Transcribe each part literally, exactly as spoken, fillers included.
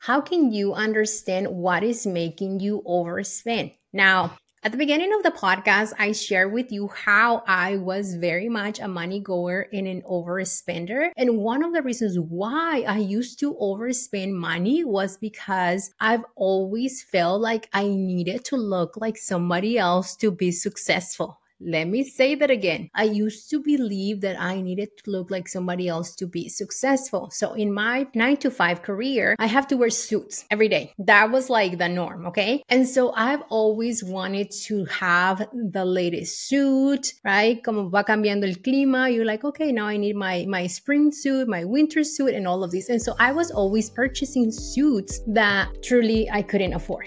how can you understand what is making you overspend? Now, at the beginning of the podcast, I shared with you how I was very much a money goer and an overspender. And one of the reasons why I used to overspend money was because I've always felt like I needed to look like somebody else to be successful. Let me say that again. I used to believe that I needed to look like somebody else to be successful. So in my nine to five career, I have to wear suits every day. That was like the norm, okay? And so I've always wanted to have the latest suit, right? Como va cambiando el clima, you're like, okay, now I need my, my spring suit, my winter suit, and all of this. And so I was always purchasing suits that truly I couldn't afford.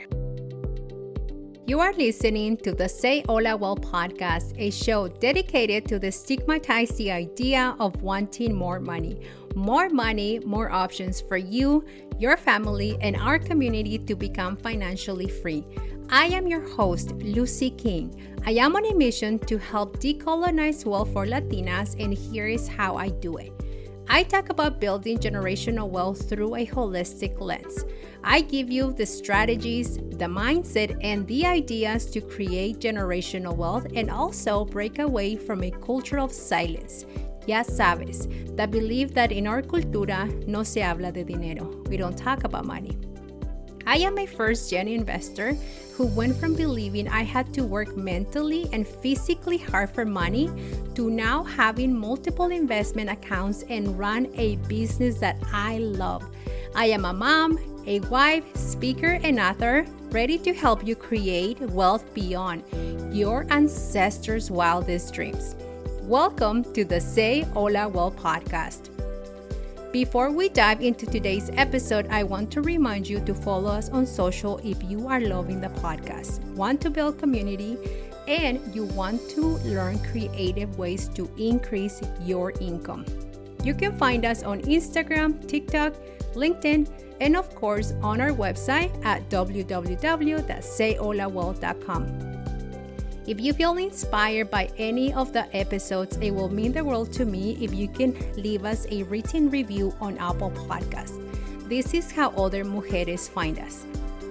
You are listening to the Say Hola Well podcast, a show dedicated to destigmatize the idea of wanting more money. More money, more options for you, your family, and our community to become financially free. I am your host, Lucy King. I am on a mission to help decolonize wealth for Latinas, and here is how I do it. I talk about building generational wealth through a holistic lens. I give you the strategies, the mindset, and the ideas to create generational wealth and also break away from a culture of silence. Ya sabes, the belief that in our cultura no se habla de dinero. We don't talk about money. I am a first-gen investor who went from believing I had to work mentally and physically hard for money to now having multiple investment accounts and run a business that I love. I am a mom, a wife, speaker, and author, ready to help you create wealth beyond your ancestors' wildest dreams. Welcome to the Say Hola Well podcast. Before we dive into today's episode, I want to remind you to follow us on social if you are loving the podcast, want to build community, and you want to learn creative ways to increase your income. You can find us on Instagram, TikTok, LinkedIn, and of course on our website at w w w dot say hola well dot com. If you feel inspired by any of the episodes, it will mean the world to me if you can leave us a written review on Apple Podcasts. This is how other mujeres find us.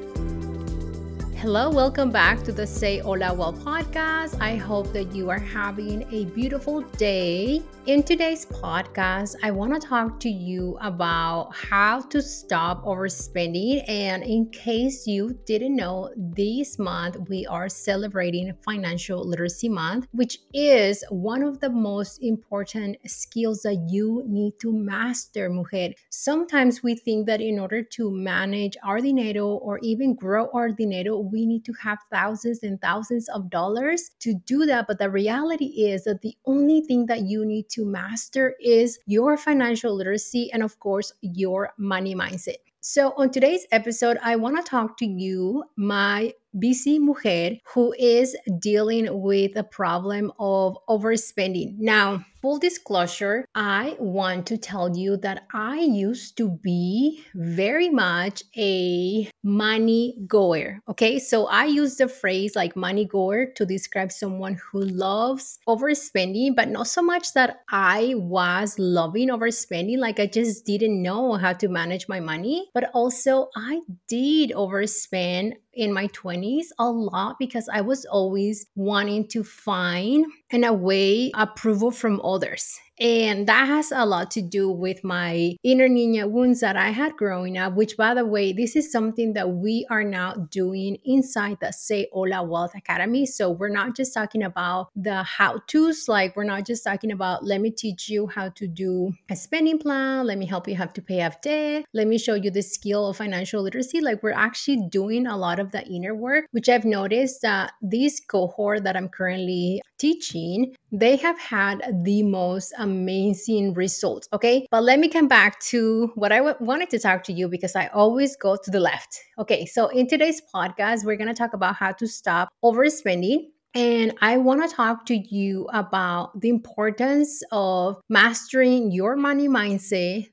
Hello, welcome back to the Say Hola Well podcast. I hope that you are having a beautiful day. In today's podcast, I want to talk to you about how to stop overspending. And in case you didn't know, this month we are celebrating Financial Literacy Month, which is one of the most important skills that you need to master, mujer. Sometimes we think that in order to manage our dinero or even grow our dinero, we need to have thousands and thousands of dollars to do that. But the reality is that the only thing that you need to master is your financial literacy and, of course, your money mindset. So on today's episode, I want to talk to you, my busy mujer, who is dealing with the problem of overspending. Now, full disclosure, I want to tell you that I used to be very much a money goer. Okay, so I use the phrase like money goer to describe someone who loves overspending, but not so much that I was loving overspending, like I just didn't know how to manage my money, but also I did overspend in my twenties a lot because I was always wanting to find in a way approval from others. And that has a lot to do with my inner niña wounds that I had growing up, which, by the way, this is something that we are now doing inside the Say Hola Wealth Academy. So we're not just talking about the how-tos, like we're not just talking about, let me teach you how to do a spending plan, let me help you how to pay off debt, let me show you the skill of financial literacy. Like we're actually doing a lot of the inner work, which I've noticed that this cohort that I'm currently teaching, they have had the most amazing results. Okay. But let me come back to what I w- wanted to talk to you because I always go to the left. Okay. So in today's podcast, we're going to talk about how to stop overspending. And I want to talk to you about the importance of mastering your money mindset,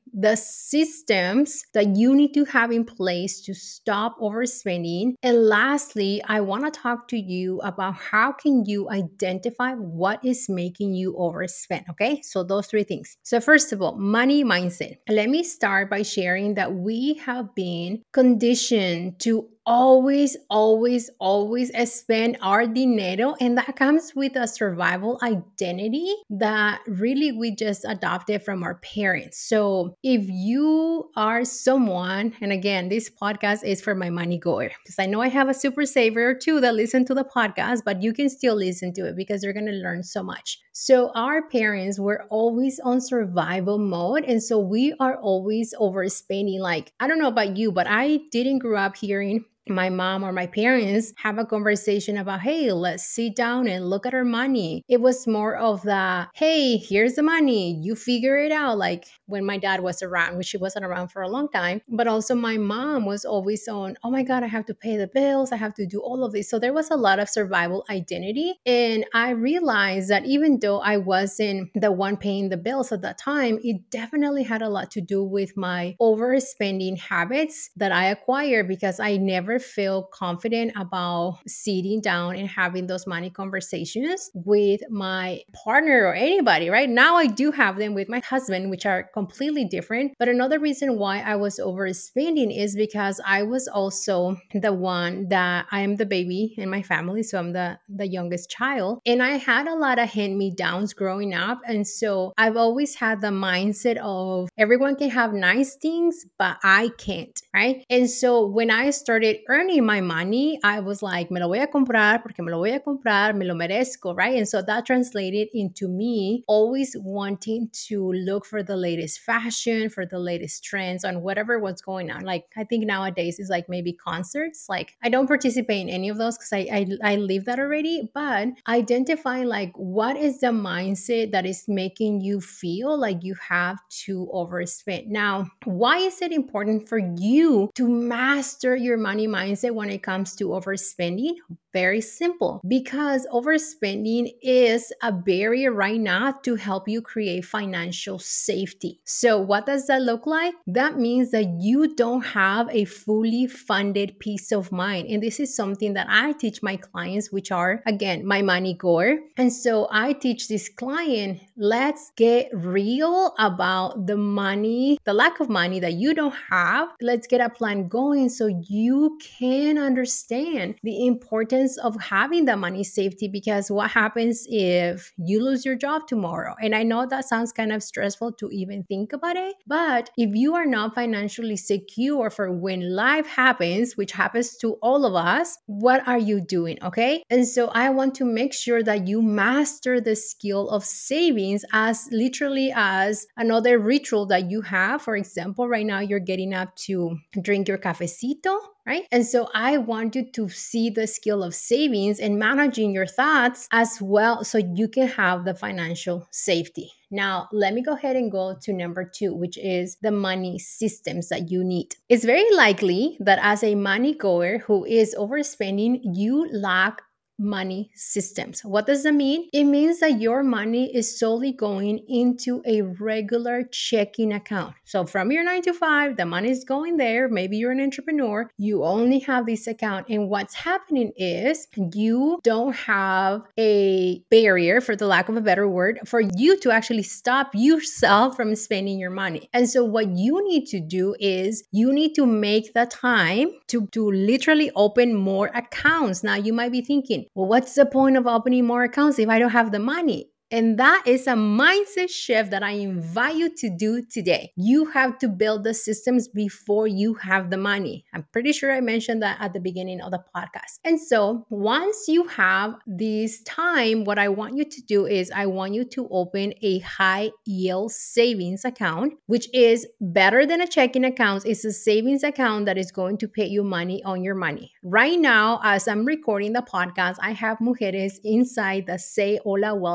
the systems that you need to have in place to stop overspending. And lastly, I want to talk to you about how can you identify what is making you overspend, okay? So those three things. So first of all, money mindset. Let me start by sharing that we have been conditioned to always, always, always spend our dinero. And that comes with a survival identity that really we just adopted from our parents. So if you are someone, and again, this podcast is for my money goer, because I know I have a super saver or two that listen to the podcast, but you can still listen to it because you're going to learn so much. So our parents were always on survival mode. And so we are always overspending. Like, I don't know about you, but I didn't grow up hearing my mom or my parents have a conversation about, hey, let's sit down and look at our money. It was more of the, hey, here's the money, you figure it out. Like when my dad was around, which he wasn't around for a long time, but also my mom was always on, oh my God, I have to pay the bills, I have to do all of this. So there was a lot of survival identity. And I realized that even though I wasn't the one paying the bills at that time, it definitely had a lot to do with my overspending habits that I acquired because I never feel confident about sitting down and having those money conversations with my partner or anybody, right? Now I do have them with my husband, which are completely different. But another reason why I was overspending is because I was also the one that I am the baby in my family. So I'm the, the youngest child. And I had a lot of hand-me-downs growing up. And so I've always had the mindset of everyone can have nice things, but I can't, right? And so when I started earning my money, I was like, me lo voy a comprar porque me lo voy a comprar, me lo merezco, right? And so that translated into me always wanting to look for the latest fashion, for the latest trends on whatever was going on. Like I think nowadays is like maybe concerts. Like I don't participate in any of those because I, I I leave that already, but identifying like what is the mindset that is making you feel like you have to overspend. Now, why is it important for you to master your money mindset when it comes to overspending? Very simple, because overspending is a barrier right now to help you create financial safety. So what does that look like? That means that you don't have a fully funded peace of mind. And this is something that I teach my clients, which are, again, my money goer. And so I teach this client, let's get real about the money, the lack of money that you don't have. Let's get a plan going so you can understand the importance of having the money safety, because what happens if you lose your job tomorrow? And I know that sounds kind of stressful to even think about it, but if you are not financially secure for when life happens, which happens to all of us, what are you doing? Okay. And so I want to make sure that you master the skill of savings as literally as another ritual that you have. For example, right now you're getting up to drink your cafecito, right? And so I want you to see the skill of savings and managing your thoughts as well so you can have the financial safety. Now, let me go ahead and go to number two, which is the money systems that you need. It's very likely that as a money goer who is overspending, you lack money systems. What does that mean? It means that your money is solely going into a regular checking account. So from your nine to five, the money is going there. Maybe you're an entrepreneur. You only have this account. And what's happening is you don't have a barrier, for the lack of a better word, for you to actually stop yourself from spending your money. And so what you need to do is you need to make the time to, to literally open more accounts. Now you might be thinking, well, what's the point of opening more accounts if I don't have the money? And that is a mindset shift that I invite you to do today. You have to build the systems before you have the money. I'm pretty sure I mentioned that at the beginning of the podcast. And so once you have this time, what I want you to do is I want you to open a high yield savings account, which is better than a checking account. It's a savings account that is going to pay you money on your money. Right now, as I'm recording the podcast, I have mujeres inside the Say Hola Wealth Academy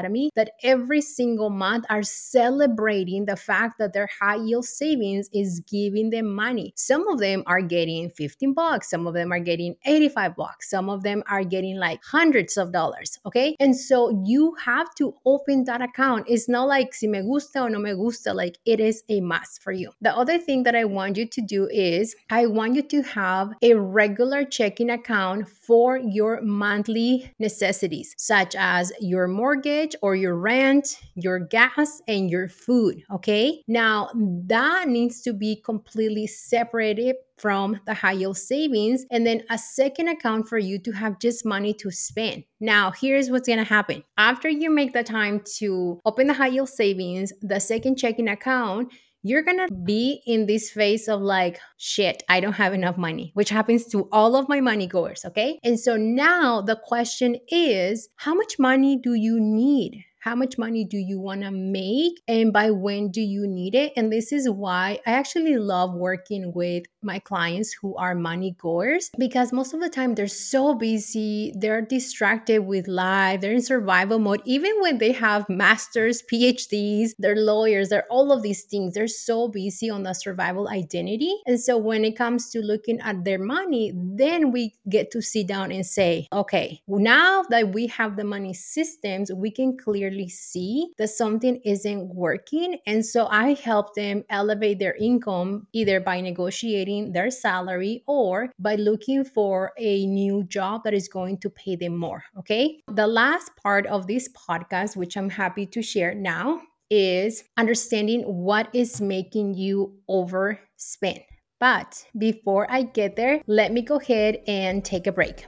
Academy that every single month are celebrating the fact that their high yield savings is giving them money. Some of them are getting fifteen bucks, some of them are getting eighty-five bucks, some of them are getting like hundreds of dollars. Okay. And so you have to open that account. It's not like si me gusta o no me gusta, like it is a must for you. The other thing that I want you to do is I want you to have a regular checking account for your monthly necessities, such as your mortgage or your rent, your gas, and your food. Okay. Now that needs to be completely separated from the high yield savings, and then a second account for you to have just money to spend. Now, here's what's going to happen. After you make the time to open the high yield savings, the second checking account, you're going to be in this phase of like, shit, I don't have enough money, which happens to all of my money goers. Okay. And so now the question is, how much money do you need? How much money do you want to make? And by when do you need it? And this is why I actually love working with my clients who are money goers, because most of the time they're so busy, they're distracted with life, they're in survival mode. Even when they have masters, P H Ds, they're lawyers, they're all of these things, they're so busy on the survival identity. And so when it comes to looking at their money, then we get to sit down and say, okay, now that we have the money systems, we can clearly see that something isn't working. And so I help them elevate their income either by negotiating their salary or by looking for a new job that is going to pay them more. Okay. The last part of this podcast, which I'm happy to share now, is understanding what is making you overspend. But before I get there, let me go ahead and take a break.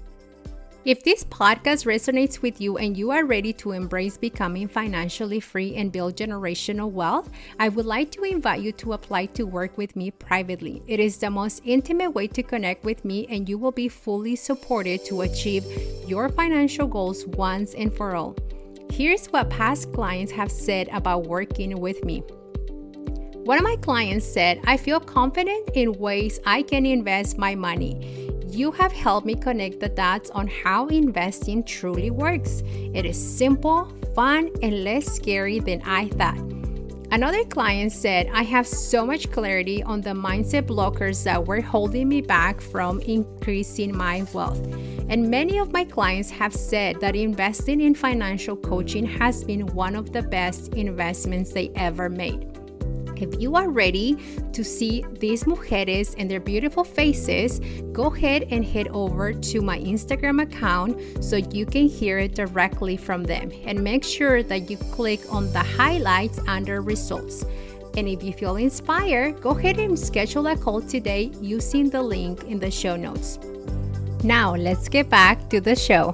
If this podcast resonates with you and you are ready to embrace becoming financially free and build generational wealth, I would like to invite you to apply to work with me privately. It is the most intimate way to connect with me, and you will be fully supported to achieve your financial goals once and for all. Here's what past clients have said about working with me. One of my clients said, I feel confident in ways I can invest my money. You have helped me connect the dots on how investing truly works. It is simple, fun, and less scary than I thought. Another client said, I have so much clarity on the mindset blockers that were holding me back from increasing my wealth. And many of my clients have said that investing in financial coaching has been one of the best investments they ever made. If you are ready to see these mujeres and their beautiful faces, go ahead and head over to my Instagram account so you can hear it directly from them. And make sure that you click on the highlights under results. And if you feel inspired, go ahead and schedule a call today using the link in the show notes. Now, let's get back to the show.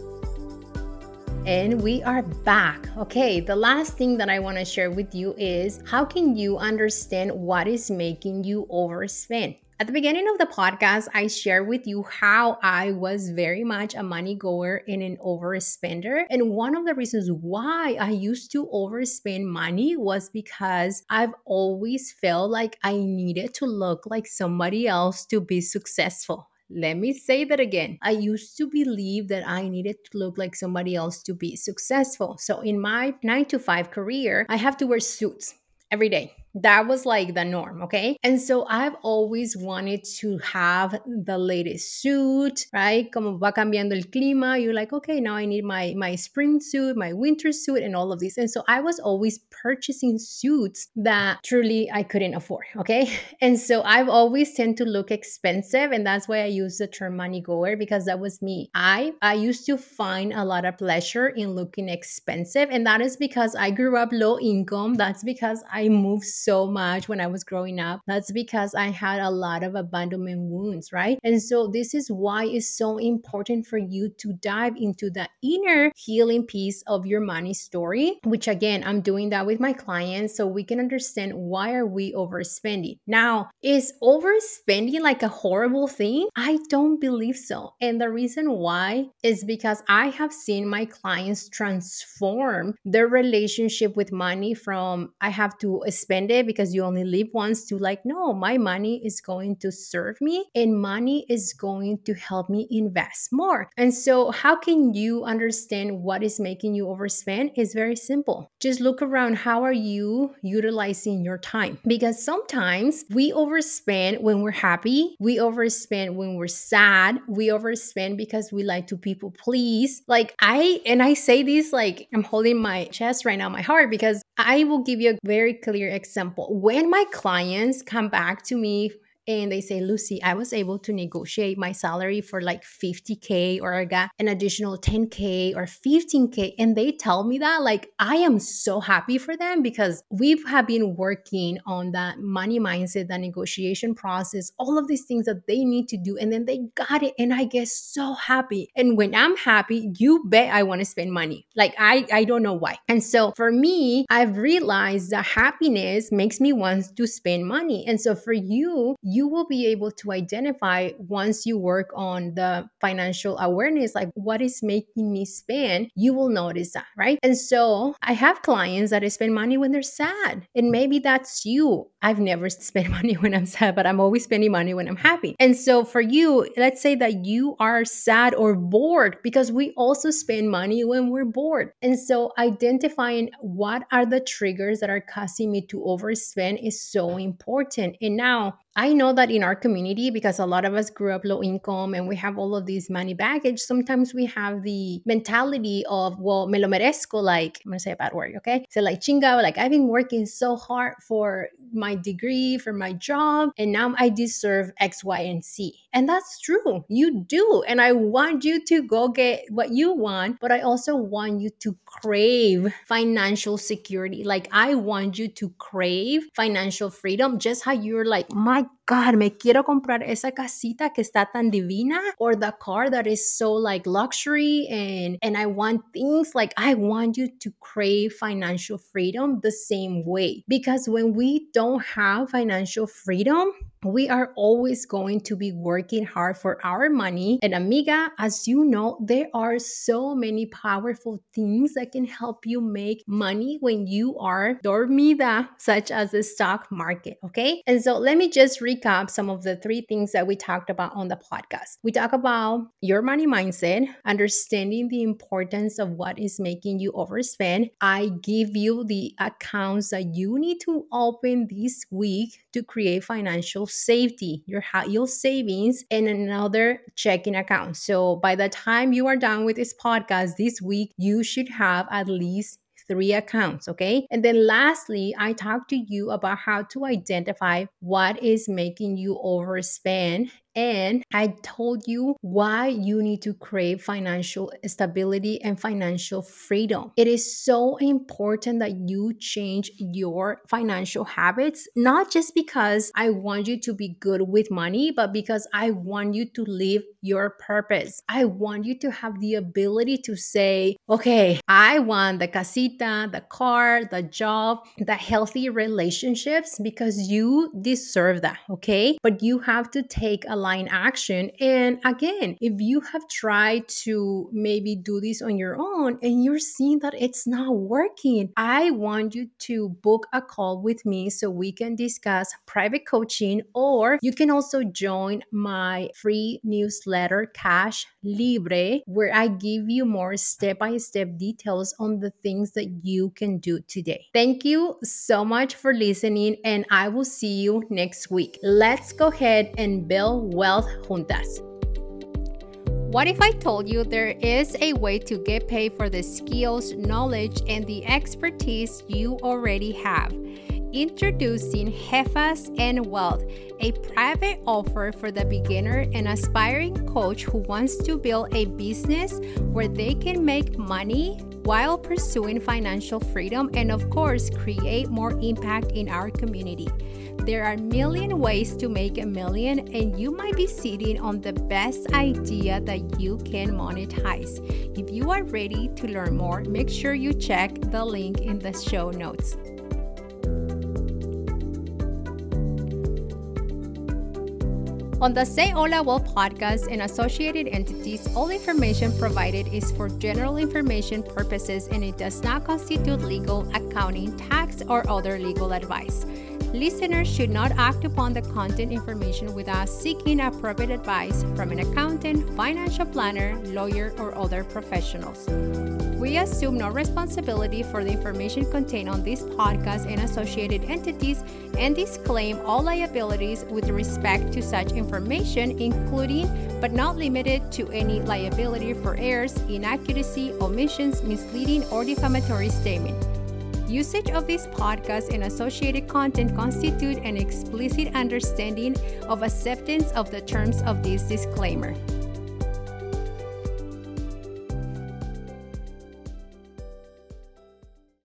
And we are back. Okay, the last thing that I want to share with you is how can you understand what is making you overspend? At the beginning of the podcast, I shared with you how I was very much a money goer and an overspender. And one of the reasons why I used to overspend money was because I've always felt like I needed to look like somebody else to be successful. Let me say that again. I used to believe that I needed to look like somebody else to be successful. So in my nine to five career, I have to wear suits every day. That was like the norm, okay? And so I've always wanted to have the latest suit, right? Como va cambiando el clima, you're like, okay, now I need my, my spring suit, my winter suit, and all of this. And so I was always purchasing suits that truly I couldn't afford, okay? And so I've always tend to look expensive, and that's why I use the term money goer, because that was me. I, I used to find a lot of pleasure in looking expensive, and that is because I grew up low income. That's because I moved so much when I was growing up. That's because I had a lot of abandonment wounds, right? And so this is why it's so important for you to dive into the inner healing piece of your money story, which again, I'm doing that with my clients so we can understand why are we overspending. Now, is overspending like a horrible thing? I don't believe so. And the reason why is because I have seen my clients transform their relationship with money from I have to spend spend it because you only live once, to like, no, my money is going to serve me and money is going to help me invest more. And so how can you understand what is making you overspend? It's very simple. Just look around. How are you utilizing your time? Because sometimes we overspend when we're happy. We overspend when we're sad. We overspend because we like to people please. Like I, and I say this like I'm holding my chest right now, my heart, because I will give you a very clear example. When my clients come back to me and they say, Lucy, I was able to negotiate my salary for like fifty K, or I got an additional ten K or fifteen K. And they tell me that, like, I am so happy for them because we have been working on that money mindset, that negotiation process, all of these things that they need to do. And then they got it. And I get so happy. And when I'm happy, you bet I want to spend money. Like, I, I don't know why. And so for me, I've realized that happiness makes me want to spend money. And so for you, you you will be able to identify once you work on the financial awareness, like what is making me spend, you will notice that, right? And so I have clients that spend money when they're sad. And maybe that's you. I've never spent money when I'm sad, but I'm always spending money when I'm happy. And so for you, let's say that you are sad or bored, because we also spend money when we're bored. And so identifying what are the triggers that are causing me to overspend is so important. And now I know that in our community, because a lot of us grew up low income and we have all of these money baggage, sometimes we have the mentality of, well, me lo merezco, like, I'm going to say a bad word, okay? So like, chinga, like I've been working so hard for my degree, for my job, and now I deserve X, Y, and Z. And that's true. You do. And I want you to go get what you want, but I also want you to crave financial security. Like I want you to crave financial freedom, just how you're like, my God, me quiero comprar esa casita que está tan divina, or the car that is so like luxury, and, and I want things like, I want you to crave financial freedom the same way. Because when we don't have financial freedom, we are always going to be working hard for our money. And amiga, as you know, there are so many powerful things that can help you make money when you are dormida, such as the stock market, okay? And so let me just recap some of the three things that we talked about on the podcast. We talk about your money mindset, understanding the importance of what is making you overspend. I give you the accounts that you need to open this week to create financial safety, your high yield savings, and another checking account. So by the time you are done with this podcast this week, you should have at least three accounts, okay? And then lastly, I talked to you about how to identify what is making you overspend. And I told you why you need to crave financial stability and financial freedom. It is so important that you change your financial habits, not just because I want you to be good with money, but because I want you to live your purpose. I want you to have the ability to say, okay, I want the casita, the car, the job, the healthy relationships, because you deserve that, okay? But you have to take a line action. And again, if you have tried to maybe do this on your own and you're seeing that it's not working, I want you to book a call with me so we can discuss private coaching, or you can also join my free newsletter, Cash Libre, where I give you more step-by-step details on the things that you can do today. Thank you so much for listening, and I will see you next week. Let's go ahead and build wealth juntas. What if I told you there is a way to get paid for the skills, knowledge, and the expertise you already have? Introducing Jefas and Wealth, a private offer for the beginner and aspiring coach who wants to build a business where they can make money while pursuing financial freedom and, of course, create more impact in our community. There are a million ways to make a million, and you might be sitting on the best idea that you can monetize. If you are ready to learn more, make sure you check the link in the show notes. On the Say Hola Well podcast and associated entities, all information provided is for general information purposes and it does not constitute legal, accounting, tax, or other legal advice. Listeners should not act upon the content information without seeking appropriate advice from an accountant, financial planner, lawyer, or other professionals. We assume no responsibility for the information contained on this podcast and associated entities and disclaim all liabilities with respect to such information, including but not limited to any liability for errors, inaccuracy, omissions, misleading, or defamatory statement. Usage of this podcast and associated content constitute an explicit understanding of acceptance of the terms of this disclaimer.